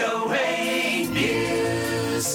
VOA News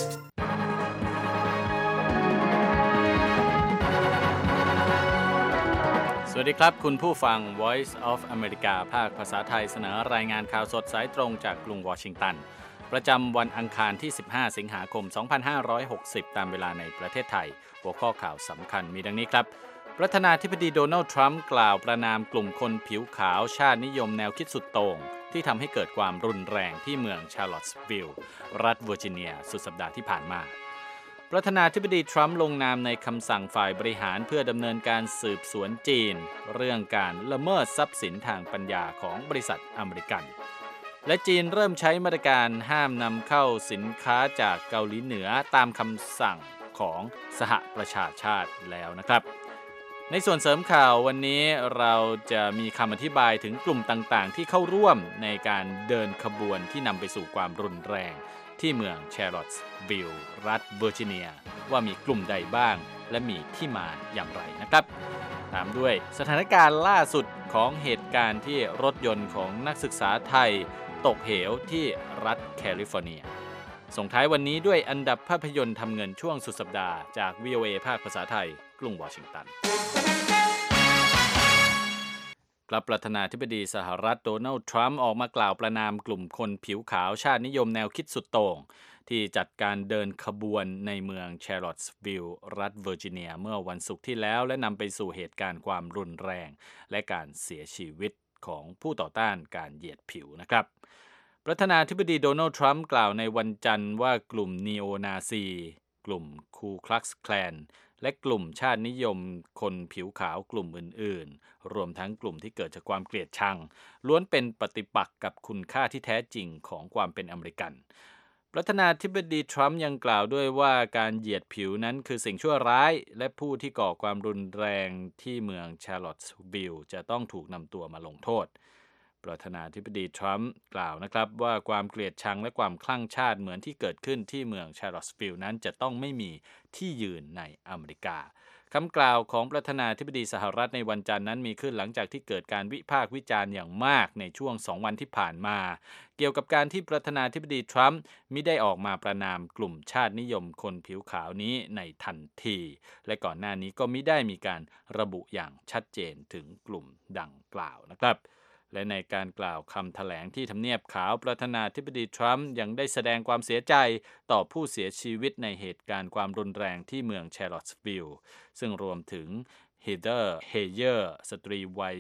สวัสดีครับคุณผู้ฟัง Voice of America ภาคภาษาไทยเสนอรายงานข่าวสดสายตรงจากกรุงวอชิงตันประจำวันอังคารที่15สิงหาคม2560ตามเวลาในประเทศไทยหัวข้อข่าวสำคัญมีดังนี้ครับประธานาธิบดีโดนัลด์ทรัมป์กล่าวประณามกลุ่มคนผิวขาวชาตินิยมแนวคิดสุดโต่งที่ทำให้เกิดความรุนแรงที่เมืองชาร์ลอตสวิลล์รัฐเวอร์จิเนียสุดสัปดาห์ที่ผ่านมาประธานาธิบดีทรัมป์ลงนามในคำสั่งฝ่ายบริหารเพื่อดำเนินการสืบสวนจีนเรื่องการละเมิดทรัพย์สินทางปัญญาของบริษัทอเมริกันและจีนเริ่มใช้มาตรการห้ามนำเข้าสินค้าจากเกาหลีเหนือตามคำสั่งของสหประชาชาติแล้วนะครับในส่วนเสริมข่าววันนี้เราจะมีคำอธิบายถึงกลุ่มต่างๆที่เข้าร่วมในการเดินขบวนที่นำไปสู่ความรุนแรงที่เมืองแชร์ลอตส์วิลล์รัฐเวอร์จิเนียว่ามีกลุ่มใดบ้างและมีที่มาอย่างไรนะครับตามด้วยสถานการณ์ล่าสุดของเหตุการณ์ที่รถยนต์ของนักศึกษาไทยตกเหวที่รัฐแคลิฟอร์เนียส่งท้ายวันนี้ด้วยอันดับภาพยนตร์ทำเงินช่วงสุดสัปดาห์จาก VOA ภาคภาษาไทยกรุงวอชิงตันประธานาธิบดีสหรัฐโดนัลด์ทรัมป์ออกมากล่าวประณามกลุ่มคนผิวขาวชาตินิยมแนวคิดสุดโต่งที่จัดการเดินขบวนในเมืองแชร์ลอตส์วิลล์รัฐเวอร์จิเนียเมื่อวันศุกร์ที่แล้วและนำไปสู่เหตุการณ์ความรุนแรงและการเสียชีวิตของผู้ต่อต้านการเหยียดผิวนะครับประธานาธิบดีโดนัลด์ทรัมป์กล่าวในวันจันทร์ว่ากลุ่มนีโอนาซีกลุ่มคูคลักซ์แคลนและกลุ่มชาตินิยมคนผิวขาวกลุ่มอื่นๆรวมทั้งกลุ่มที่เกิดจากความเกลียดชังล้วนเป็นปฏิปักษ์กับคุณค่าที่แท้จริงของความเป็นอเมริกันประธานาธิบดีทรัมป์ยังกล่าวด้วยว่าการเหยียดผิวนั้นคือสิ่งชั่วร้ายและผู้ที่ก่อความรุนแรงที่เมืองชาร์ลอตส์วิลล์จะต้องถูกนำตัวมาลงโทษประธานาธิบดีทรัมป์กล่าวนะครับว่าความเกลียดชังและความคลั่งชาติเหมือนที่เกิดขึ้นที่เมืองชาร์ลอตส์วิลล์นั้นจะต้องไม่มีที่ยืนในอเมริกาคำกล่าวของประธานาธิบดีสหรัฐในวันจันทร์นั้นมีขึ้นหลังจากที่เกิดการวิพากษ์วิจารณ์อย่างมากในช่วง2วันที่ผ่านมาเกี่ยวกับการที่ประธานาธิบดีทรัมป์มิได้ออกมาประณามกลุ่มชาตินิยมคนผิวขาวนี้ในทันทีและก่อนหน้านี้ก็มิได้มีการระบุอย่างชัดเจนถึงกลุ่มดังกล่าวนะครับและในการกล่าวคำแถลงที่ทำเนียบขาวประธานาธิบดีทรัมป์ยังได้แสดงความเสียใจต่อผู้เสียชีวิตในเหตุการณ์ความรุนแรงที่เมืองแชร์ลอตส์วิลล์ซึ่งรวมถึงเฮเดอร์เฮเยอร์สตรีวัย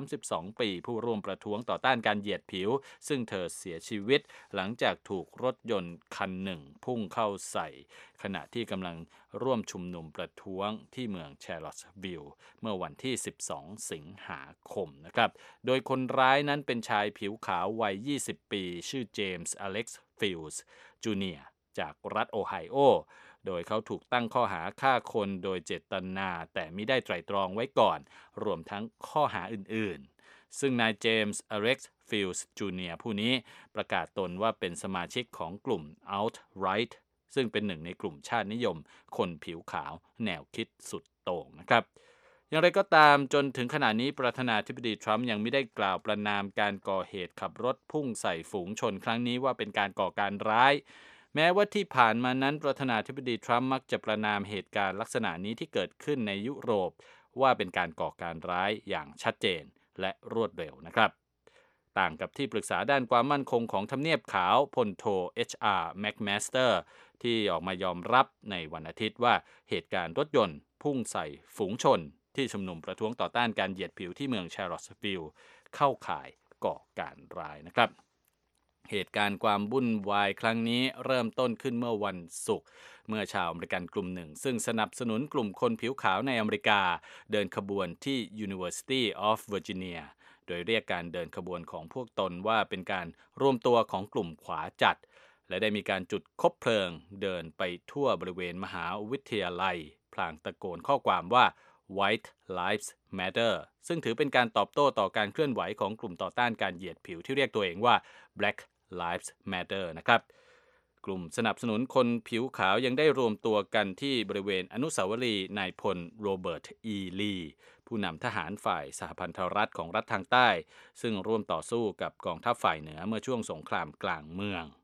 32ปีผู้ร่วมประท้วงต่อต้านการเหยียดผิวซึ่งเธอเสียชีวิตหลังจากถูกรถยนต์คันหนึ่งพุ่งเข้าใส่ขณะที่กำลังร่วมชุมนุมประท้วงที่เมืองแชร์ลอตส์วิลล์เมื่อวันที่12สิงหาคมนะครับโดยคนร้ายนั้นเป็นชายผิวขาววัย20ปีชื่อเจมส์อเล็กซ์ฟิลส์จูเนียร์จากรัฐโอไฮโอโดยเขาถูกตั้งข้อหาฆ่าคนโดยเจตนาแต่มิได้ไตร่ตรองไว้ก่อนรวมทั้งข้อหาอื่นๆซึ่งนายเจมส์อเล็กซ์ฟิลส์จูเนียร์ผู้นี้ประกาศตนว่าเป็นสมาชิกของกลุ่ม Alt-Right ซึ่งเป็นหนึ่งในกลุ่มชาตินิยมคนผิวขาวแนวคิดสุดโต่งนะครับอย่างไรก็ตามจนถึงขณะนี้ประธานาธิบดีทรัมป์ยังไม่ได้กล่าวประณามการก่อเหตุขับรถพุ่งใส่ฝูงชนครั้งนี้ว่าเป็นการก่อการร้ายแม้ว่าที่ผ่านมานั้นประธานาธิบดีทรัมป์มักจะประณามเหตุการณ์ลักษณะนี้ที่เกิดขึ้นในยุโรปว่าเป็นการก่อการร้ายอย่างชัดเจนและรวดเร็วนะครับต่างกับที่ปรึกษาด้านความมั่นคงของทำเนียบขาวพลโท H.R. McMaster ที่ออกมายอมรับในวันอาทิตย์ว่าเหตุการณ์รถยนต์พุ่งใส่ฝูงชนที่ชุมนุมประท้วงต่อต้านการเหยียดผิวที่เมืองแชร์ลอตส์วิลล์เข้าข่ายก่อการร้ายนะครับเหตุการณ์ความวุ่นวายครั้งนี้เริ่มต้นขึ้นเมื่อวันศุกร์เมื่อชาวอเมริกันกลุ่มหนึ่งซึ่งสนับสนุนกลุ่มคนผิวขาวในอเมริกาเดินขบวนที่ University of Virginia โดยเรียกการเดินขบวนของพวกตนว่าเป็นการรวมตัวของกลุ่มขวาจัดและได้มีการจุดคบเพลิงเดินไปทั่วบริเวณมหาวิทยาลัยพลางตะโกนข้อความว่า White Lives Matter ซึ่งถือเป็นการตอบโต้ต่อการเคลื่อนไหวของกลุ่มต่อต้านการเหยียดผิวที่เรียกตัวเองว่า Black Lives Matter นะครับกลุ่มสนับสนุนคนผิวขาวยังได้รวมตัวกันที่บริเวณอนุสาวรีย์นายพลโรเบิร์ต อีลีผู้นำทหารฝ่ายสหพันธรัฐของรัฐทางใต้ซึ่งร่วมต่อสู้กับกองทัพฝ่ายเหนือเมื่อช่วงสงครามกลางเมือง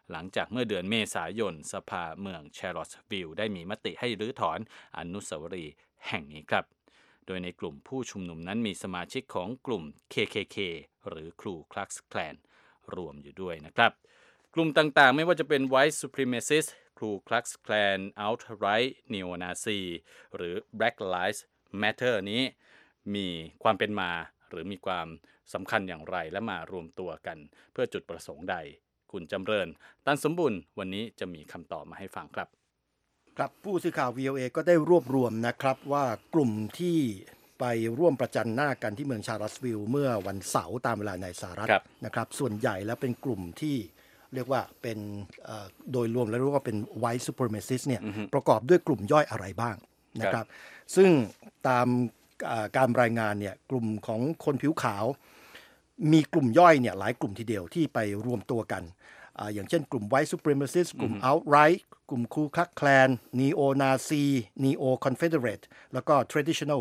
หลังจากเมื่อเดือนเมษายนสภาเมืองแชร์ลอตส์วิลล์ได้มีมติให้รื้อถอนอนุสาวรีย์แห่งนี้ครับโดยในกลุ่มผู้ชุมนุมนั้นมีสมาชิกของกลุ่ม KKK หรือคลูคลักซ์แคลนรวมอยู่ด้วยนะครับกลุ่มต่างๆไม่ว่าจะเป็น White Supremacist คลูคลักซ์แคลน Alt-Right Neo-Nazi หรือ Black Lives Matter นี้มีความเป็นมาหรือมีความสำคัญอย่างไรและมารวมตัวกันเพื่อจุดประสงค์ใดคุณจำเริญตันสมบุญวันนี้จะมีคำตอบมาให้ฟังครับครับผู้สื่อข่าว VOA ก็ได้รวบรวมนะครับว่ากลุ่มที่ไปร่วมประจันหน้ากันที่เมืองชาร์ลอตส์วิลล์เมื่อวันเสาร์ตามเวลาในสหรัฐนะครับส่วนใหญ่แล้วเป็นกลุ่มที่เรียกว่าเป็นโดยรวมแล้วเรียกว่าเป็น White Supremacist เนี่ยประกอบด้วยกลุ่มย่อยอะไรบ้างนะครับซึ่งตามการรายงานเนี่ยกลุ่มของคนผิวขาวมีกลุ่มย่อยเนี่ยหลายกลุ่มทีเดียวที่ไปรวมตัวกันอย่างเช่นกลุ่ม White Supremacist กลุ่ม Alt-Right กลุ่ม Ku Klux Klan Neo-Nazi Neo-Confederate แล้วก็ Traditional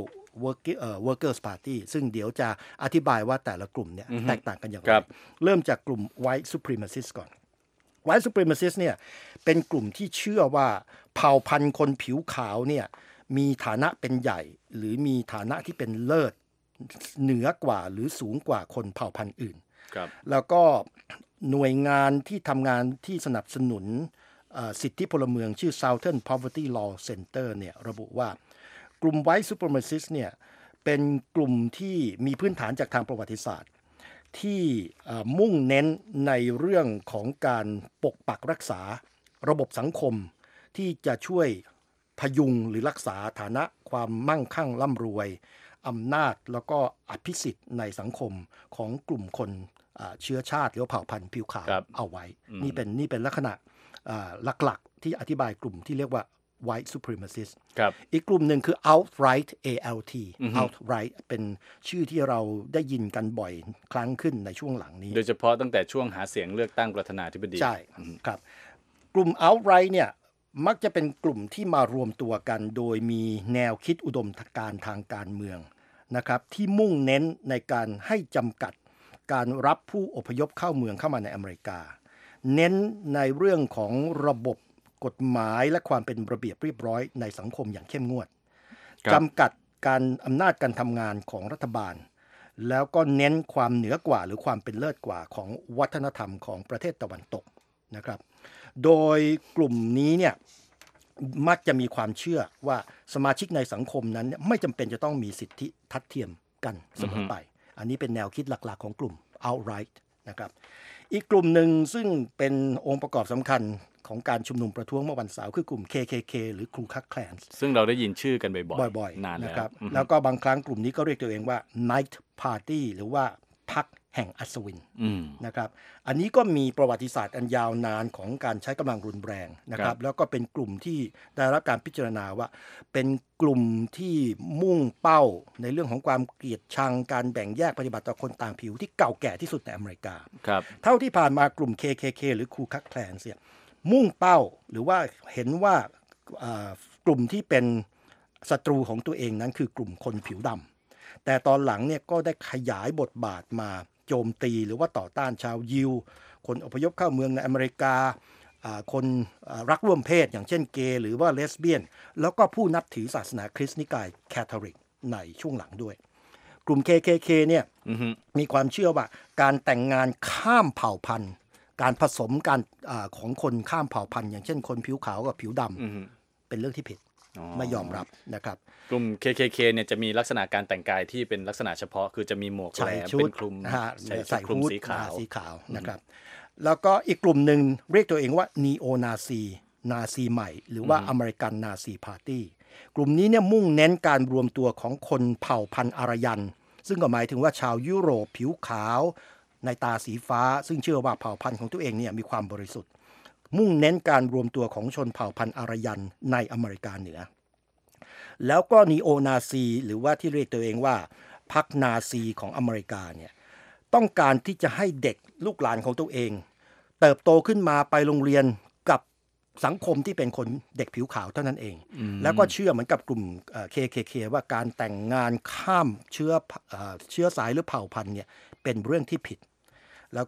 Workers Party ซึ่งเดี๋ยวจะอธิบายว่าแต่ละกลุ่มเนี่ยแตกต่างกันอย่างไรเริ่มจากกลุ่ม White Supremacist ก่อน White Supremacist เนี่ยเป็นกลุ่มที่เชื่อว่าเผ่าพันธุ์คนผิวขาวเนี่ยมีฐานะเป็นใหญ่หรือมีฐานะที่เป็นเลิศเหนือกว่าหรือสูงกว่าคนเผ่าพันธุ์อื่นแล้วก็หน่วยงานที่ทำงานที่สนับสนุนสิทธิพลเมืองชื่อ Southern Poverty Law Center เนี่ยระบุว่ากลุ่ม White Supremacist เนี่ยเป็นกลุ่มที่มีพื้นฐานจากทางประวัติศาสตร์ที่มุ่งเน้นในเรื่องของการปกปักรักษาระบบสังคมที่จะช่วยพยุงหรือรักษาฐานะความมั่งคั่งร่ำรวยอำนาจแล้วก็อภิสิทธิ์ในสังคมของกลุ่มคนเชื้อชาติหรือเผ่าพันธุ์ผิวขาวเอาไว้นี่เป็นลักษณะหลักๆที่อธิบายกลุ่มที่เรียกว่า White Supremacist อีกกลุ่มหนึ่งคือ Alt-Right ALT Alt-Right เป็นชื่อที่เราได้ยินกันบ่อยครั้งขึ้นในช่วงหลังนี้โดยเฉพาะตั้งแต่ช่วงหาเสียงเลือกตั้งประธานาธิบดีใช่ครับกลุ่ม Alt-Right เนี่ยมักจะเป็นกลุ่มที่มารวมตัวกันโดยมีแนวคิดอุดมการณ์ทางการเมืองนะครับที่มุ่งเน้นในการให้จำกัดการรับผู้อพยพเข้าเมืองเข้ามาในอเมริกาเน้นในเรื่องของระบบกฎหมายและความเป็นระเบียบเรียบร้อยในสังคมอย่างเข้มงวดจำกัดการอำนาจการทำงานของรัฐบาลแล้วก็เน้นความเหนือกว่าหรือความเป็นเลิศกว่าของวัฒนธรรมของประเทศตะวันตกนะครับโดยกลุ่มนี้เนี่ยมักจะมีความเชื่อว่าสมาชิกในสังคมนั้นไม่จำเป็นจะต้องมีสิทธิทัดเทียมกันเสมอไปอันนี้เป็นแนวคิดหลักๆของกลุ่ม Alt-Right นะครับอีกกลุ่มหนึ่งซึ่งเป็นองค์ประกอบสำคัญของการชุมนุมประท้วงเมื่อวันเสาร์คือกลุ่ม KKK หรือ Ku Klux Klan ซึ่งเราได้ยินชื่อกันบ่อยๆนานแล้วนะครับแล้วก็บางครั้งกลุ่มนี้ก็เรียกตัวเองว่า Night Party หรือว่าพรรคแห่งอัศวินนะครับอันนี้ก็มีประวัติศาสตร์อันยาวนานของการใช้กำลังรุนแรงนะครับแล้วก็เป็นกลุ่มที่ได้รับการพิจารณาว่าเป็นกลุ่มที่มุ่งเป้าในเรื่องของความเกลียดชังการแบ่งแยกปฏิบัติต่อคนต่างผิวที่เก่าแก่ที่สุดในอเมริกาเท่าที่ผ่านมากลุ่ม KKK หรือ Ku Klux Klan เนี่ยมุ่งเป้าหรือว่าเห็นว่ากลุ่มที่เป็นศัตรูของตัวเองนั้นคือกลุ่มคนผิวดำแต่ตอนหลังเนี่ยก็ได้ขยายบทบาทมาโจมตีหรือว่าต่อต้านชาวยิวคนอพยพเข้าเมืองในอเมริกาคนรักร่วมเพศอย่างเช่นเกย์หรือว่าเลสเบี้ยนแล้วก็ผู้นับถือศาสนาคริสต์นิกายแคทอลิกในช่วงหลังด้วยกลุ่ม KKK เนี่ยมีความเชื่อว่าการแต่งงานข้ามเผ่าพันธุ์การผสมกันของคนข้ามเผ่าพันธุ์อย่างเช่นคนผิวขาวกับผิวดำเป็นเรื่องที่ผิดไม่ยอมรับนะครับกลุ่ม KKK เนี่ยจะมีลักษณะการแต่งกายที่เป็นลักษณะเฉพาะคือจะมีหมวกแหลมเป็นคลุมใส่คลุมสีขาวนะครับแล้วก็อีกกลุ่มหนึ่งเรียกตัวเองว่า Neo Nazi นาซีใหม่หรือว่าอเมริกันนาซีพาร์ตี้กลุ่มนี้เนี่ยมุ่งเน้นการรวมตัวของคนเผ่าพันธุ์อารยันซึ่งก็หมายถึงว่าชาวยุโรปผิวขาวในตาสีฟ้าซึ่งเชื่อว่าเผ่าพันธุ์ของตัวเองเนี่ยมีความบริสุทธิ์มุ่งเน้นการรวมตัวของชนเผ่าพันธุ์อารยันในอเมริกาเหนือแล้วก็นีโอนาซีหรือว่าที่เรียกตัวเองว่าพรรคนาซีของอเมริกาเนี่ยต้องการที่จะให้เด็กลูกหลานของตัวเองเติบโตขึ้นมาไปโรงเรียนกับสังคมที่เป็นคนเด็กผิวขาวเท่านั้นเองแล้วก็เชื่อเหมือนกับกลุ่มKKK ว่าการแต่งงานข้ามเชื้อสายหรือเผ่าพันธุ์เนี่ยเป็นเรื่องที่ผิดแล้วก็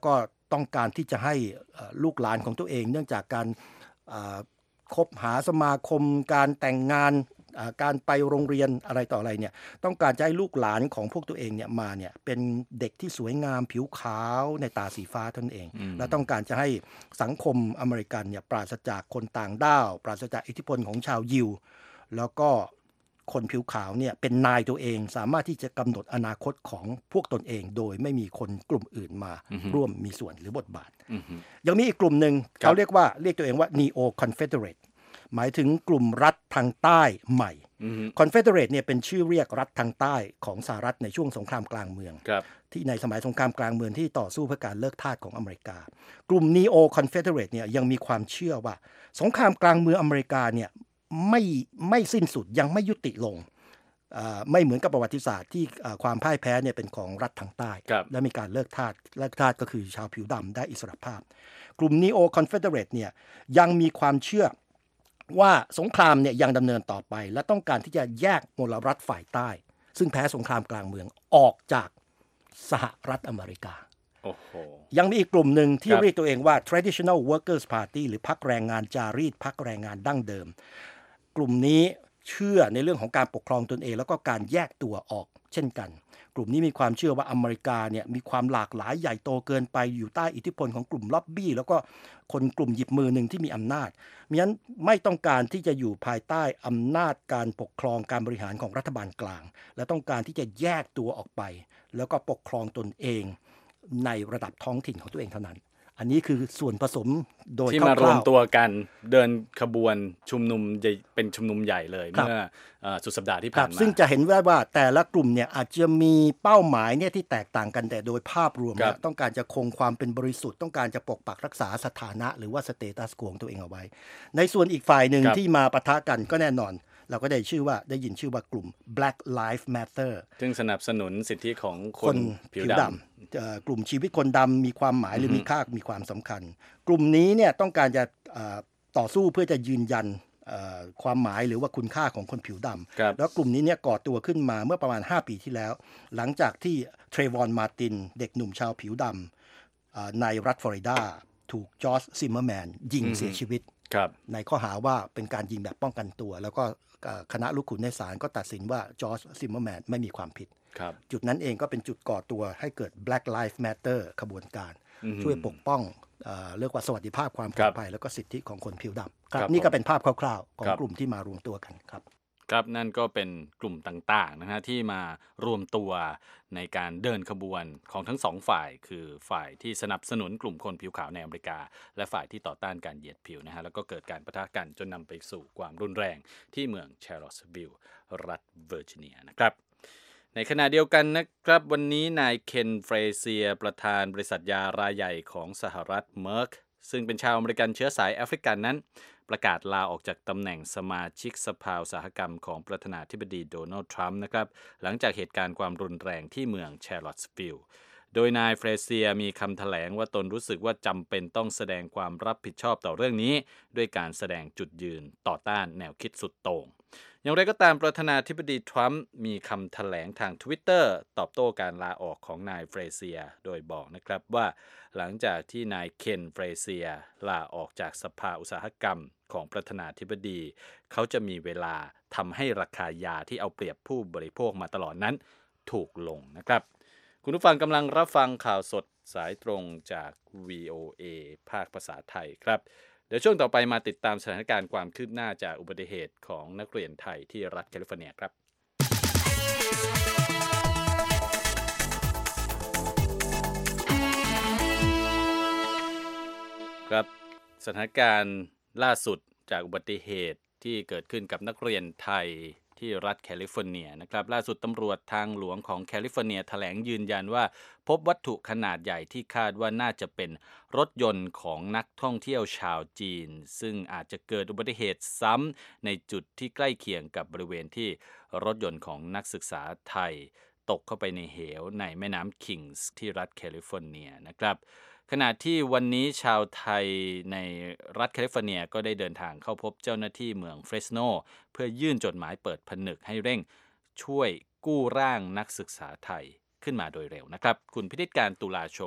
ต้องการที่จะให้ลูกหลานของตัวเองเนื่องจากการคบหาสมาคมการแต่งงานการไปโรงเรียนอะไรต่ออะไรเนี่ยต้องการจะให้ลูกหลานของพวกตัวเองเนี่ยมาเนี่ยเป็นเด็กที่สวยงามผิวขาวในตาสีฟ้าตนเองและต้องการจะให้สังคมอเมริกันเนี่ยปราศจากคนต่างด้าวปราศจากอิทธิพลของชาวยิวแล้วก็คนผิวขาวเนี่ยเป็นนายตัวเองสามารถที่จะกำหนดอนาคตของพวกตนเองโดยไม่มีคนกลุ่มอื่นมาร่วมมีส่วนหรือบทบาทยังมีอีกกลุ่มหนึ่งเขาเรียกตัวเองว่า Neo Confederate หมายถึงกลุ่มรัฐทางใต้ใหม่ Confederate เนี่ยเป็นชื่อเรียกรัฐทางใต้ของสหรัฐในช่วงสงครามกลางเมืองที่ในสมัยสงครามกลางเมืองที่ต่อสู้เพื่อการเลิกทาสของอเมริกากลุ่ม Neo Confederate เนี่ยยังมีความเชื่อว่าสงครามกลางเมืองอเมริกาเนี่ยไม่สิ้นสุดยังไม่ยุติลงไม่เหมือนกับประวัติศาสตร์ที่ความพ่ายแพ้เนี่ยเป็นของรัฐทางใต้และมีการเลิกทาสก็คือชาวผิวดำได้อิสรภาพกลุ่ม Neo Confederate เนี่ยยังมีความเชื่อว่าสงครามเนี่ยยังดำเนินต่อไปและต้องการที่จะแยกมลรัฐฝ่ายใต้ซึ่งแพ้สงครามกลางเมืองออกจากสหรัฐอเมริกายังมีอีกกลุ่มหนึ่งที่เรียกตัวเองว่า Traditional Workers Party หรือพรรคแรงงานจารีตพรรคแรงงานดั้งเดิมกลุ่มนี้เชื่อในเรื่องของการปกครองตนเองแล้วก็การแยกตัวออกเช่นกันกลุ่มนี้มีความเชื่อว่าอเมริกาเนี่ยมีความหลากหลายใหญ่โตเกินไปอยู่ใต้อิทธิพลของกลุ่มล็อบบี้แล้วก็คนกลุ่มหยิบมือหนึ่งที่มีอำนาจมิฉะนั้นไม่ต้องการที่จะอยู่ภายใต้อำนาจการปกครองการบริหารของรัฐบาลกลางและต้องการที่จะแยกตัวออกไปแล้วก็ปกครองตนเองในระดับท้องถิ่นของตัวเองเท่านั้นอันนี้คือส่วนผสมโดยที่มารวมตัวกันเดินขบวนชุมนุมเป็นชุมนุมใหญ่เลยเมื่อสุดสัปดาห์ที่ผ่านมาซึ่งจะเห็นว่าแต่ละกลุ่มเนี่ยอาจจะมีเป้าหมายเนี่ยที่แตกต่างกันแต่โดยภาพรวมต้องการจะคงความเป็นบริสุทธิ์ต้องการจะปกปักรักษาสถานะหรือว่าสเตตัสโคของตัวเองเอาไว้ในส่วนอีกฝ่ายหนึ่งที่มาปะทะกันก็แน่นอนเราก็ได้ยินชื่อว่ากลุ่ม Black Lives Matter ซึ่งสนับสนุนสิทธิของคนผิวดำกลุ่มชีวิตคนดำมีความหมายหรือมีค่ามีความสำคัญกลุ่มนี้เนี่ยต้องการจะต่อสู้เพื่อจะยืนยันความหมายหรือว่าคุณค่าของคนผิวดำแล้วกลุ่มนี้เนี่ยก่อตัวขึ้นมาเมื่อประมาณ5 ปีที่แล้วหลังจากที่เทรวอนมาร์ตินเด็กหนุ่มชาวผิวดำในรัฐฟลอริดาถูกจอร์จซิมเมอร์แมนยิงเสียชีวิตในข้อหาว่าเป็นการยิงแบบป้องกันตัวแล้วก็คณะลูกขุนในศาลก็ตัดสินว่าจอร์จซิมเมอร์แมนไม่มีความผิดจุดนั้นเองก็เป็นจุดก่อตัวให้เกิด Black Lives Matter ขบวนการช่วยปกป้องเรียกว่าสวัสดิภาพความปลอดภัยแล้วก็สิทธิของคนผิวดำครับนี่ก็เป็นภาพคร่าวๆของกลุ่มที่มารวมตัวกันครับนั่นก็เป็นกลุ่มต่างๆนะฮะที่มารวมตัวในการเดินขบวนของทั้งสองฝ่ายคือฝ่ายที่สนับสนุนกลุ่มคนผิวขาวในอเมริกาและฝ่ายที่ต่อต้านการเหยียดผิวนะฮะแล้วก็เกิดการปะทะกันจนนำไปสู่ความรุนแรงที่เมืองแชร์ลอตส์วิลล์รัฐเวอร์จิเนียนะครับในขณะเดียวกันนะครับวันนี้นายเคนเฟรเซียประธานบริษัทยารายใหญ่ของสหรัฐเมอร์กซึ่งเป็นชาวอเมริกันเชื้อสายแอฟริกันนั้นประกาศลาออกจากตำแหน่งสมาชิกสภาอุตสาหกรรมของประธานาธิบดีโดนัลด์ทรัมป์นะครับหลังจากเหตุการณ์ความรุนแรงที่เมืองแชร์ลอตส์วิลล์โดยนายเฟรเซียมีคำแถลงว่าตนรู้สึกว่าจำเป็นต้องแสดงความรับผิดชอบต่อเรื่องนี้ด้วยการแสดงจุดยืนต่อต้านแนวคิดสุดโต่งอย่างไรก็ตามประธานาธิบดีทรัมป์มีคำแถลงทาง Twitter ตอบโต้การลาออกของนายเฟรเซียโดยบอกนะครับว่าหลังจากที่นายเคนเฟรเซียลาออกจากสภาอุตสาหกรรมของประธานาธิบดีเขาจะมีเวลาทำให้ราคายาที่เอาเปรียบผู้บริโภคมาตลอดนั้นถูกลงนะครับคุณผู้ฟังกำลังรับฟังข่าวสดสายตรงจาก VOA ภาคภาษาไทยครับเดี๋ยวช่วงต่อไปมาติดตามสถานการณ์ความคืบหน้าจากอุบัติเหตุของนักเรียนไทยที่รัฐแคลิฟอร์เนียครับครับสถานการณ์ล่าสุดจากอุบัติเหตุที่เกิดขึ้นกับนักเรียนไทยที่รัฐแคลิฟอร์เนียนะครับล่าสุดตำรวจทางหลวงของแคลิฟอร์เนียแถลงยืนยันว่าพบวัตถุขนาดใหญ่ที่คาดว่าน่าจะเป็นรถยนต์ของนักท่องเที่ยวชาวจีนซึ่งอาจจะเกิดอุบัติเหตุซ้ำในจุดที่ใกล้เคียงกับบริเวณที่รถยนต์ของนักศึกษาไทยตกเข้าไปในเหวในแม่น้ำคิงส์ที่รัฐแคลิฟอร์เนียนะครับขณะที่วันนี้ชาวไทยในรัฐแคลิฟอร์เนียก็ได้เดินทางเข้าพบเจ้าหน้าที่เมืองเฟรสโนเพื่อยื่นจดหมายเปิดผนึกให้เร่งช่วยกู้ร่างนักศึกษาไทยขึ้นมาโดยเร็วนะครับคุณพิธิการตุลาชม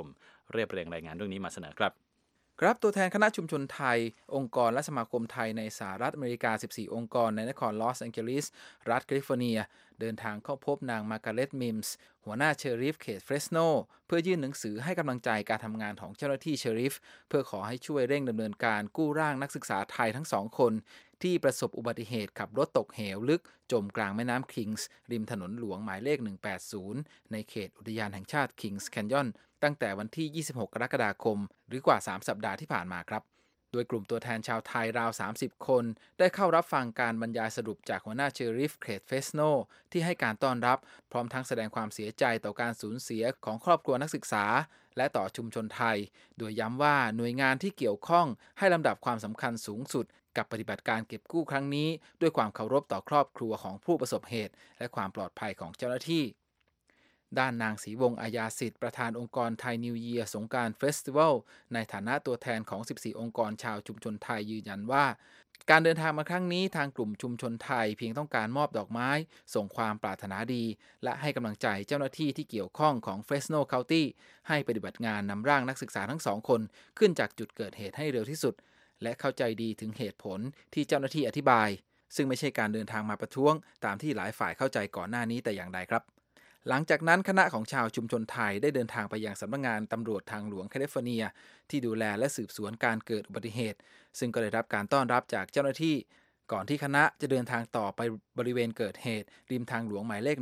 เรียบเรียงรายงานเรื่องนี้มาเสนอครับครับตัวแทนคณะชุมชนไทยองค์กรและสมาคมไทยในสหรัฐอเมริกา14องค์กรในนครลอสแองเจลิสรัฐแคลิฟอร์เนียเดินทางเข้าพบนางมาร์กาเร็ตมิมส์หัวหน้าเชอริฟเขตเฟรสโนเพื่อยื่นหนังสือให้กำลังใจการทำงานของเจ้าหน้าที่เชอริฟเพื่อขอให้ช่วยเร่งดำเนินการกู้ร่างนักศึกษาไทยทั้งสองคนที่ประสบอุบัติเหตุขับรถตกเหวลึกจมกลางแม่น้ำคิงส์ริมถนนหลวงหมายเลข180ในเขตอุทยานแห่งชาติคิงส์แคนยอนตั้งแต่วันที่26กรกฎาคมหรือกว่า3สัปดาห์ที่ผ่านมาครับโดยกลุ่มตัวแทนชาวไทยราว30คนได้เข้ารับฟังการบรรยายสรุปจากหัวหน้าเชอริฟเขตเฟสโนที่ให้การต้อนรับพร้อมทั้งแสดงความเสียใจต่อการสูญเสียของครอบครัวนักศึกษาและต่อชุมชนไทยโดยย้ำว่าหน่วยงานที่เกี่ยวข้องให้ลำดับความสำคัญสูงสุดกับปฏิบัติการเก็บกู้ครั้งนี้ด้วยความเคารพต่อครอบครัวของผู้ประสบเหตุและความปลอดภัยของเจ้าหน้าที่ด้านนางศรีวงศ์อาญาสิทธิ์ประธานองค์กรไทยนิวเยียร์สงกรานต์เฟสติวัลในฐานะตัวแทนของ14องค์กรชาวชุมชนไทยยืนยันว่าการเดินทางมาครั้งนี้ทางกลุ่มชุมชนไทยเพียงต้องการมอบดอกไม้ส่งความปรารถนาดีและให้กำลังใจเจ้าหน้าที่ที่เกี่ยวข้องของเฟรสโนเคานตี้ให้ปฏิบัติงานนำร่างนักศึกษาทั้งสองคนขึ้นจากจุดเกิดเหตุให้เร็วที่สุดและเข้าใจดีถึงเหตุผลที่เจ้าหน้าที่อธิบายซึ่งไม่ใช่การเดินทางมาประท้วงตามที่หลายฝ่ายเข้าใจก่อนหน้านี้แต่อย่างใดครับหลังจากนั้นคณะของชาวชุมชนไทยได้เดินทางไปยังสำนักงานตำรวจทางหลวงแคลิฟอร์เนียที่ดูแลและสืบสวนการเกิดอุบัติเหตุซึ่งก็ได้รับการต้อนรับจากเจ้าหน้าที่ก่อนที่คณะจะเดินทางต่อไปบริเวณเกิดเหตุริมทางหลวงหมายเลข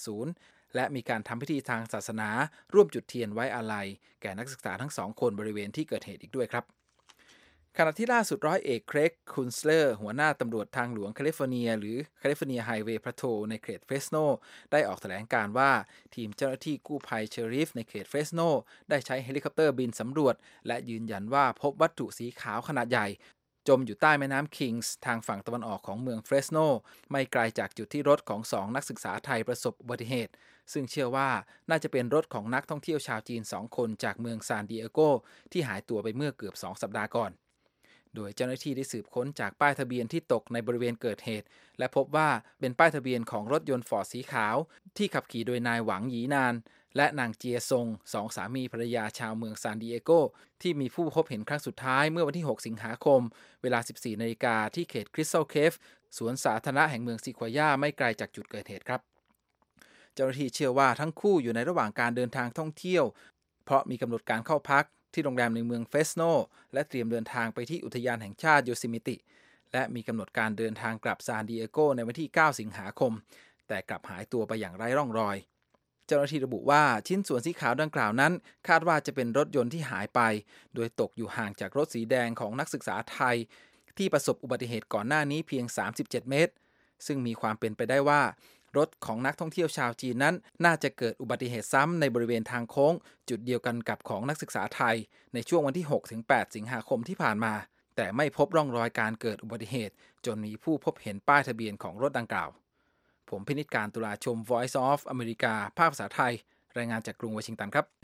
180และมีการทำพิธีทางศาสนาร่วมจุดเทียนไว้อาลัยแก่นักศึกษาทั้งสองคนบริเวณที่เกิดเหตุอีกด้วยครับขณะที่ล่าสุดร้อยเอกเครกคุนสเลอร์หัวหน้าตำรวจทางหลวงแคลิฟอร์เนียหรือแคลิฟอร์เนียไฮเวย์พาโทรในเขตเฟรสโนได้ออกแถลงการว่าทีมเจ้าหน้าที่กู้ภัยเชอริฟในเขตเฟรสโนได้ใช้เฮลิคอปเตอร์บินสำรวจและยืนยันว่าพบวัตถุสีขาวขนาดใหญ่จมอยู่ใต้แม่น้ำคิงส์ทางฝั่งตะวันออกของเมืองเฟรสโนไม่ไกลจากจุดที่รถของ2นักศึกษาไทยประสบอุบัติเหตุซึ่งเชื่อว่าน่าจะเป็นรถของนักท่องเที่ยวชาวจีน2คนจากเมืองซานดิเอโกที่หายตัวไปเมื่อเกือบ2สัปดาห์ก่อนโดยเจ้าหน้าที่ได้สืบค้นจากป้ายทะเบียนที่ตกในบริเวณเกิดเหตุและพบว่าเป็นป้ายทะเบียนของรถยนต์ฟอร์ดสีขาวที่ขับขี่โดยนายหวังหยีนานและนางเจียซง2สามีภรรยาชาวเมืองซานดิเอโกที่มีผู้พบเห็นครั้งสุดท้ายเมื่อวันที่6สิงหาคมเวลา 14 นาฬิกาที่เขตคริสตัลเคฟสวนสาธารณะแห่งเมืองซีควายาไม่ไกลจากจุดเกิดเหตุครับเจ้าหน้าที่เชื่อว่าทั้งคู่อยู่ในระหว่างการเดินทางท่องเที่ยวเพราะมีกำหนดการเข้าพักที่โรงแรมในเมืองเฟสโนและเตรียมเดินทางไปที่อุทยานแห่งชาติโยซิมิติและมีกำหนดการเดินทางกลับซานดิเอโกในวันที่9สิงหาคมแต่กลับหายตัวไปอย่างไร้ร่องรอยเจ้าหน้าที่ระบุว่าชิ้นส่วนสีขาวดังกล่าวนั้นคาดว่าจะเป็นรถยนต์ที่หายไปโดยตกอยู่ห่างจากรถสีแดงของนักศึกษาไทยที่ประสบอุบัติเหตุก่อนหน้านี้เพียง37เมตรซึ่งมีความเป็นไปได้ว่ารถของนักท่องเที่ยวชาวจีนนั้นน่าจะเกิดอุบัติเหตุซ้ำในบริเวณทางโค้งจุดเดียวกันกับของนักศึกษาไทยในช่วงวันที่ 6-8 สิงหาคมที่ผ่านมาแต่ไม่พบร่องรอยการเกิดอุบัติเหตุจนมีผู้พบเห็นป้ายทะเบียนของรถดังกล่าวผมพินิจการตุลาชม Voice of America ภาคภาษาไทยรายงานจากกรุงวอชิงตันครับ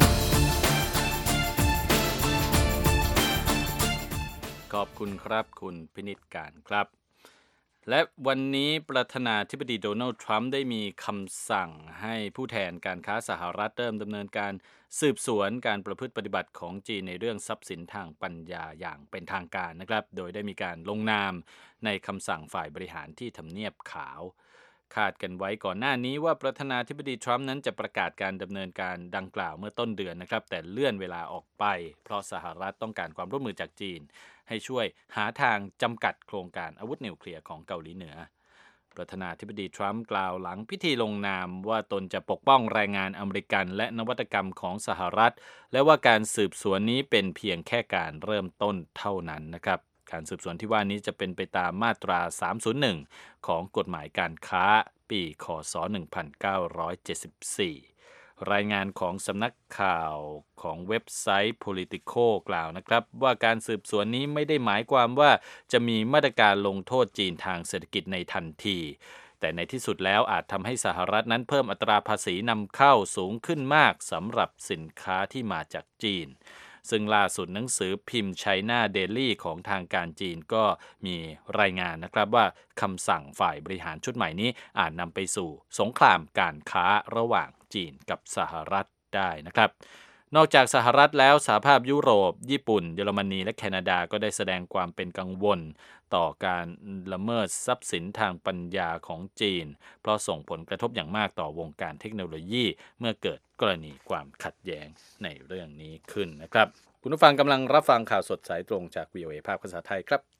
ขอบคุณครับคุณพินิจการครับและวันนี้ประธานาธิบดีโดนัลด์ทรัมป์ได้มีคำสั่งให้ผู้แทนการค้าสหรัฐเริ่มดำเนินการสืบสวนการประพฤติปฏิบัติของจีนในเรื่องทรัพย์สินทางปัญญาอย่างเป็นทางการนะครับโดยได้มีการลงนามในคำสั่งฝ่ายบริหารที่ทำเนียบขาวคาดกันไว้ก่อนหน้านี้ว่าประธานาธิบดีทรัมป์นั้นจะประกาศการดำเนินการดังกล่าวเมื่อต้นเดือนนะครับแต่เลื่อนเวลาออกไปเพราะสหรัฐต้องการความร่วมมือจากจีนให้ช่วยหาทางจำกัดโครงการอาวุธนิวเคลียร์ของเกาหลีเหนือประธานาธิบดีทรัมป์กล่าวหลังพิธีลงนามว่าตนจะปกป้องแรงงานอเมริกันและนวัตกรรมของสหรัฐและว่าการสืบสวนนี้เป็นเพียงแค่การเริ่มต้นเท่านั้นนะครับการสืบสวนที่ว่านี้จะเป็นไปตามมาตรา301ของกฎหมายการค้าปีค.ศ. 1974รายงานของสำนักข่าวของเว็บไซต์ Politico กล่าวนะครับว่าการสืบสวนนี้ไม่ได้หมายความว่าจะมีมาตรการลงโทษจีนทางเศรษฐกิจในทันทีแต่ในที่สุดแล้วอาจทำให้สหรัฐนั้นเพิ่มอัตราภาษีนำเข้าสูงขึ้นมากสำหรับสินค้าที่มาจากจีนซึ่งล่าสุดหนังสือพิมพ์ China Daily ของทางการจีนก็มีรายงานนะครับว่าคำสั่งฝ่ายบริหารชุดใหม่นี้อาจนำไปสู่สงครามการค้าระหว่างจีนกับสหรัฐได้นะครับนอกจากสหรัฐแล้วสหภาพยุโรปญี่ปุ่นเยอรมนีและแคนาดาก็ได้แสดงความเป็นกังวลต่อการละเมิดทรัพย์สินทางปัญญาของจีนเพราะส่งผลกระทบอย่างมากต่อวงการเทคโนโลยีเมื่อเกิดกรณีความขัดแย้งในเรื่องนี้ขึ้นนะครับคุณผู้ฟังกำลังรับฟังข่าวสดสายตรงจาก VOA ภาคภาษาไทยครับ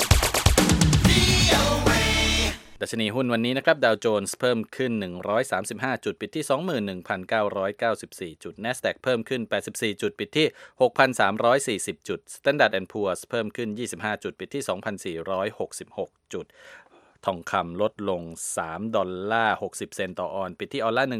ดัชนีหุ้นวันนี้นะครับดาวโจนส์เพิ่มขึ้น135จุดปิดที่ 21,994 จุด NASDAQ เพิ่มขึ้น84จุดปิดที่ 6,340 จุด Standard & Poor's เพิ่มขึ้น25จุดปิดที่ 2,466 จุดทองคำลดลง$3.60 เซนต์ต่อออนซ์ปิดที่ออนละ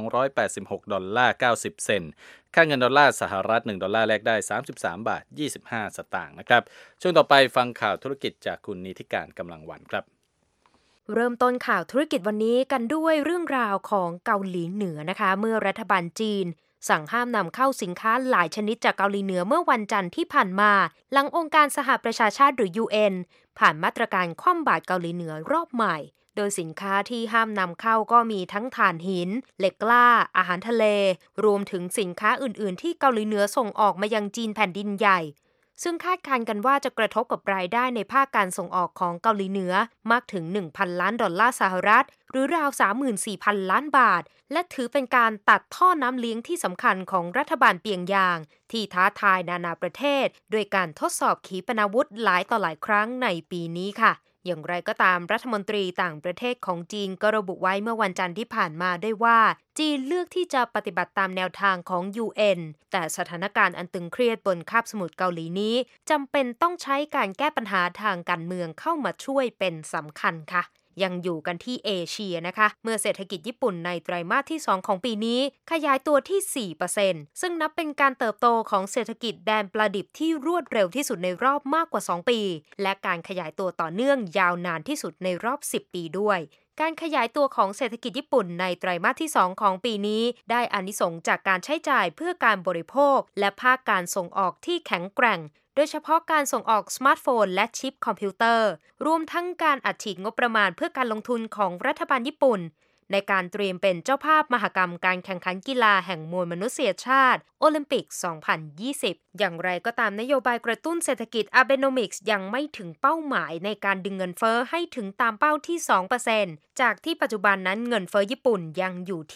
$1,286.90 เซนต์ค่าเงินดอลลาร์สหรัฐ$1แลกได้33.25 สตางค์นะครับช่วงต่อไปฟังข่าวธุรกิจจากคุณนิติการกำลังวันครับเริ่มต้นข่าวธุรกิจวันนี้กันด้วยเรื่องราวของเกาหลีเหนือนะคะเมื่อรัฐบาลจีนสั่งห้ามนำเข้าสินค้าหลายชนิดจากเกาหลีเหนือเมื่อวันจันทร์ที่ผ่านมาหลังองค์การสหประชาชาติหรือ UN ผ่านมาตรการคว่ำบาตรเกาหลีเหนือรอบใหม่โดยสินค้าที่ห้ามนำเข้าก็มีทั้งถ่านหินเหล็กกล้าอาหารทะเลรวมถึงสินค้าอื่นๆที่เกาหลีเหนือส่งออกมายังจีนแผ่นดินใหญ่ซึ่งคาดการณ์กันว่าจะกระทบกับรายได้ในภาคการส่งออกของเกาหลีเหนือมากถึง $1,000 ล้านสหรัฐหรือราว 34,000 ล้านบาทและถือเป็นการตัดท่อน้ำเลี้ยงที่สำคัญของรัฐบาลเปียงยางที่ท้าทายนานาประเทศโดยการทดสอบขีปนาวุธหลายต่อหลายครั้งในปีนี้ค่ะอย่างไรก็ตามรัฐมนตรีต่างประเทศของจีนก็ระบุไว้เมื่อวันจันทร์ที่ผ่านมาได้ว่าจีนเลือกที่จะปฏิบัติตามแนวทางของ UN แต่สถานการณ์อันตึงเครียดบนคาบสมุทรเกาหลีนี้จำเป็นต้องใช้การแก้ปัญหาทางการเมืองเข้ามาช่วยเป็นสำคัญค่ะยังอยู่กันที่เอเชียนะคะเมื่อเศรษฐกิจญี่ปุ่นในไตรมาสที่2ของปีนี้ขยายตัวที่ 4% ซึ่งนับเป็นการเติบโตของเศรษฐกิจแดนปลาดิบที่รวดเร็วที่สุดในรอบมากกว่า2ปีและการขยายตัวต่อเนื่องยาวนานที่สุดในรอบ10ปีด้วยการขยายตัวของเศรษฐกิจญี่ปุ่นในไตรมาสที่2ของปีนี้ได้อานิสงส์จากการใช้จ่ายเพื่อการบริโภคและภาคการส่งออกที่แข็งแกร่งโดยเฉพาะการส่งออกสมาร์ทโฟนและชิปคอมพิวเตอร์รวมทั้งการอัดฉีดงบประมาณเพื่อการลงทุนของรัฐบาลญี่ปุ่นในการเตรียมเป็นเจ้าภาพมหกรรมการแข่งขันกีฬาแห่งมวลมนุษยชาติโอลิมปิก 2020 อย่างไรก็ตามนโยบายกระตุ้นเศรษฐกิจ Abenomics ยังไม่ถึงเป้าหมายในการดึงเงินเฟ้อให้ถึงตามเป้าที่ 2% จากที่ปัจจุบันนั้นเงินเฟ้อญี่ปุ่นยังอยู่ที่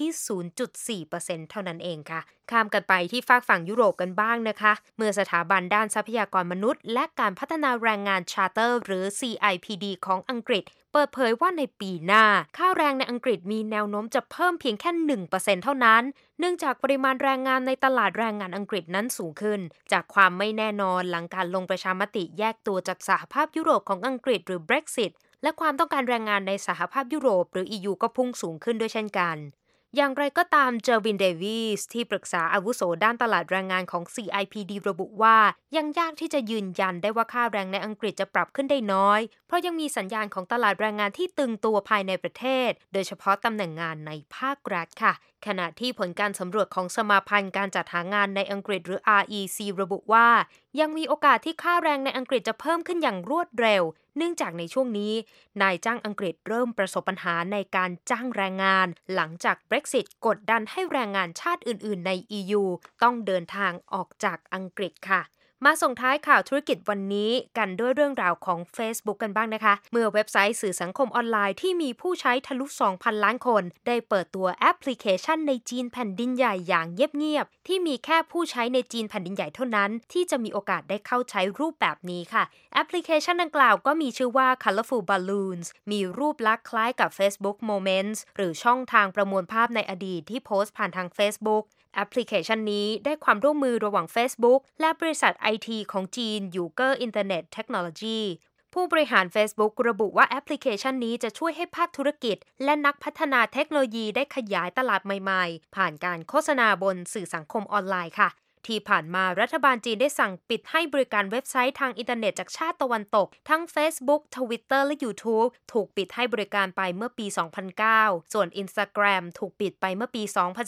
0.4% เท่านั้นเองค่ะข้ามกันไปที่ฝากฝั่งยุโรปกันบ้างนะคะเมื่อสถาบันด้านทรัพยากรมนุษย์และการพัฒนาแรงงานชาร์เตอร์หรือ CIPD ของอังกฤษเปิดเผยว่าในปีหน้าค่าแรงในอังกฤษมีแนวโน้มจะเพิ่มเพียงแค่ 1% เท่านั้นเนื่องจากปริมาณแรงงานในตลาดแรงงานอังกฤษนั้นสูงขึ้นจากความไม่แน่นอนหลังการลงประชามติแยกตัวจากสหภาพยุโรปของอังกฤษหรือ Brexit และความต้องการแรงงานในสหภาพยุโรปหรือ EU ก็พุ่งสูงขึ้นด้วยเช่นกันอย่างไรก็ตามเจอร์วินเดวิสที่ปรึกษาอาวุโสด้านตลาดแรงงานของ CIPD ระบุว่ายังยากที่จะยืนยันได้ว่าค่าแรงในอังกฤษจะปรับขึ้นได้น้อยเพราะยังมีสัญญาณของตลาดแรงงานที่ตึงตัวภายในประเทศโดยเฉพาะตำแหน่งงานในภาครัฐค่ะขณะที่ผลการสำรวจของสมาพันธ์การจัดหางานในอังกฤษหรือ REC ระบุว่ายังมีโอกาสที่ค่าแรงในอังกฤษจะเพิ่มขึ้นอย่างรวดเร็วเนื่องจากในช่วงนี้นายจ้างอังกฤษเริ่มประสบปัญหาในการจ้างแรงงานหลังจาก Brexit กดดันให้แรงงานชาติอื่นๆใน EU ต้องเดินทางออกจากอังกฤษค่ะมาส่งท้ายข่าวธุรกิจวันนี้กันด้วยเรื่องราวของ Facebook กันบ้างนะคะเมื่อเว็บไซต์สื่อสังคมออนไลน์ที่มีผู้ใช้ทะลุ 2,000 ล้านคนได้เปิดตัวแอปพลิเคชันในจีนแผ่นดินใหญ่อย่างเงียบๆที่มีแค่ผู้ใช้ในจีนแผ่นดินใหญ่เท่านั้นที่จะมีโอกาสได้เข้าใช้รูปแบบนี้ค่ะแอปพลิเคชันดังกล่าวก็มีชื่อว่า Colorful Balloons มีรูปลักษณ์คล้ายกับ Facebook Moments หรือช่องทางประมวลภาพในอดีตที่โพสต์ผ่านทาง Facebookแอปพลิเคชันนี้ได้ความร่วมมือระหว่าง Facebook และบริษัท IT ของจีน Uger Internet Technology ผู้บริหาร Facebook ระบุว่าแอปพลิเคชันนี้จะช่วยให้ภาคธุรกิจและนักพัฒนาเทคโนโลยีได้ขยายตลาดใหม่ๆผ่านการโฆษณาบนสื่อสังคมออนไลน์ค่ะที่ผ่านมารัฐบาลจีนได้สั่งปิดให้บริการเว็บไซต์ทางอินเทอร์เน็ตจากชาติตะวันตกทั้ง Facebook, Twitter และ YouTube ถูกปิดให้บริการไปเมื่อปี 2009 ส่วน Instagram ถูกปิดไปเมื่อปี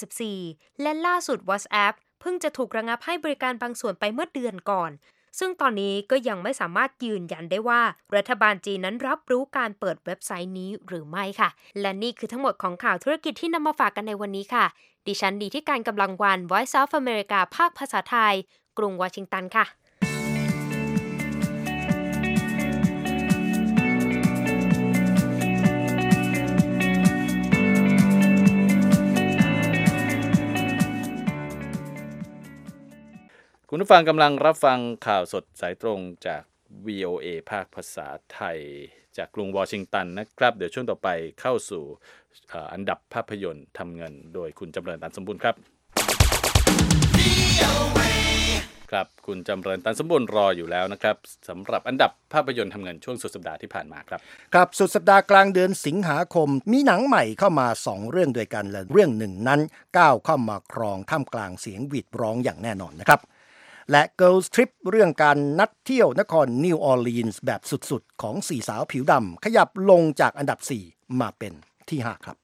2014 และล่าสุด WhatsApp เพิ่งจะถูกระงับให้บริการบางส่วนไปเมื่อเดือนก่อนซึ่งตอนนี้ก็ยังไม่สามารถยืนยันได้ว่ารัฐบาลจีนนั้นรับรู้การเปิดเว็บไซต์นี้หรือไม่ค่ะและนี่คือทั้งหมดของข่าวธุรกิจที่นำมาฝากกันในวันนี้ค่ะดิฉันดีที่การกำลังวัน Voice of America ภาคภาษาไทยกรุงวอชิงตันค่ะคุณผู้ฟังกำลังรับฟังข่าวสดสายตรงจาก VOA ภาคภาษาไทยจากกรุงวอชิงตันนะครับเดี๋ยวช่วงต่อไปเข้าสู่อันดับภาพยนตร์ทำเงินโดยคุณจำเริญตันสมบูรณ์ครับครับคุณจำเริญตันสมบูรณ์รออยู่แล้วนะครับสำหรับอันดับภาพยนตร์ทำเงินช่วงสุดสัปดาห์ที่ผ่านมาครับครับสุดสัปดาห์กลางเดือนสิงหาคมมีหนังใหม่เข้ามา2เรื่องด้วยกันและเรื่องหนึ่งนั้นก้าวเข้ามาครองท่ามกลางเสียงหวีดร้องอย่างแน่นอนนะครับและ Girls Trip เรื่องการนัดเที่ยวนครนิวออร์ลีนส์แบบสุดๆของ4สาวผิวดำขยับลงจากอันดับ4มาเป็นที่5ครับ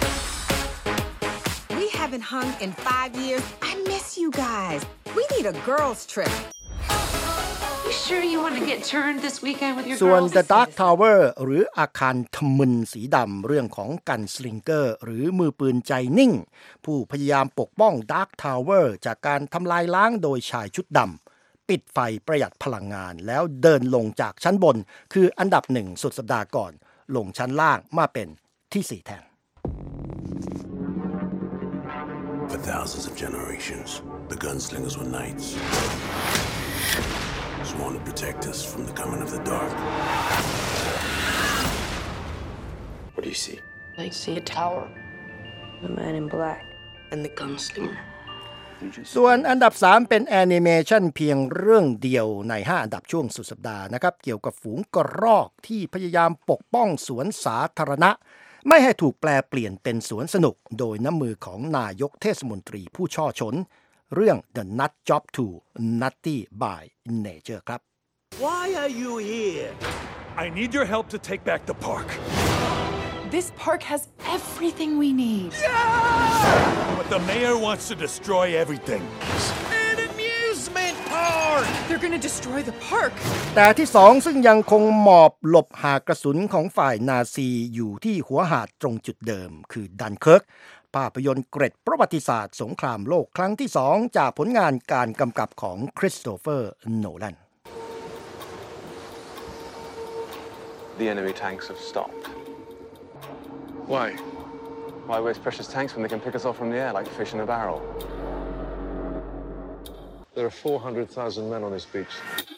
We haven't hung in 5 years. I miss you guys. We need a girls trip. You sure you want to get turned this weekend with your ส่วน girls? The Dark Tower หรืออาคารทมึนสีดำเรื่องของกันสลิงเกอร์หรือมือปืนใจนิ่งผู้พยายามปกป้อง Dark Tower จากการทำลายล้างโดยชายชุดดำปิดไฟประหยัดพลังงานแล้วเดินลงจากชั้นบนคืออันดับ1สุดสัปดาห์ก่อนลงชั้นล่างมาเป็นที่4แทน For thousands of generations, the gunslingers were knights, sworn to protect us from the coming of the dark. What do you see? I see a tower, the man in black, and the gunslinger. ส่วนอันดับ3เป็นแอนิเมชันเพียงเรื่องเดียวใน5อันดับช่วงสุดสัปดาห์นะครับเกี่ยวกับฝูงกระรอกที่พยายามปกป้องสวนสาธารณะไม่ให้ถูกแปลเปลี่ยนเป็นสวนสนุกโดยน้ำมือของนายกเทศมนตรีผู้ช่อชนเรื่อง The Nut Job 2 Nutty by Nature ครับ Why are you here? I need your help to take back the park. This park has everything we need. But the mayor wants to destroy everything. An amusement park! They're going to destroy the park. แต่ที่2ซึ่งยังคงหมอบหลบหากกระสุนของฝ่ายนาซีอยู่ที่หัวหาดตรงจุดเดิมคือดันเคิร์กภาพยนตร์เกร็ดประวัติศาสตร์สงครามโลกครั้งที่2จากผลงานการกำกับของคริสโตเฟอร์โนแลน The enemy tanks have stopped. Why? Why waste precious tanks when they can pick us off from the air like fish in a barrel? There are 400,000 men on this beach.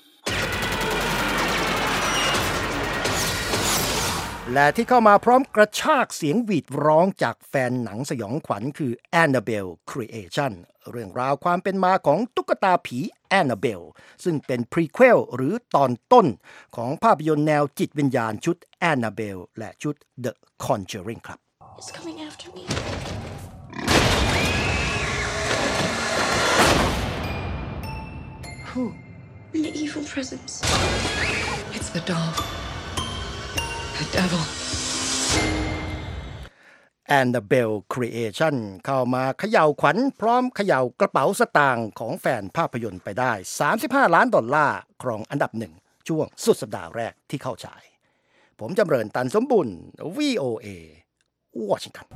และที่เข้ามาพร้อมกระชากเสียงหวีดร้องจากแฟนหนังสยองขวัญคือ Annabelle Creation เรื่องราวความเป็นมาของตุ๊กตาผี Annabelle ซึ่งเป็นพรีเควลหรือตอนต้นของภาพยนตร์แนวจิตวิญญาณชุด Annabelle และชุด The Conjuring ครับ It's coming after me. Who? An evil presence. It's the doll. The devil. Annabelle Creation เข้ามาเขย่าขวัญพร้อมเขย่ากระเป๋าสตางค์ของแฟนภาพยนตร์ไปได้$35 ล้านครองอันดับ1ช่วงสุดสัปดาห์แรกที่เข้าฉายผมจำเริญตันสมบุญ VOA วอชิงตัน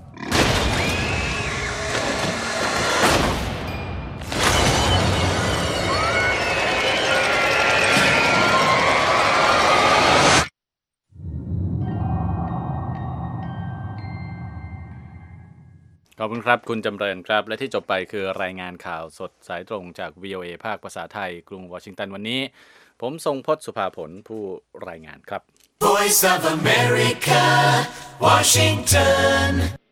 ขอบคุณครับคุณจำเริญครับและที่จบไปคือรายงานข่าวสดสายตรงจาก VOA ภาคภาษาไทยกรุงวอชิงตันวันนี้ผมทรงพจน์สุภาผลผู้รายงานครับ Voice of America, Washington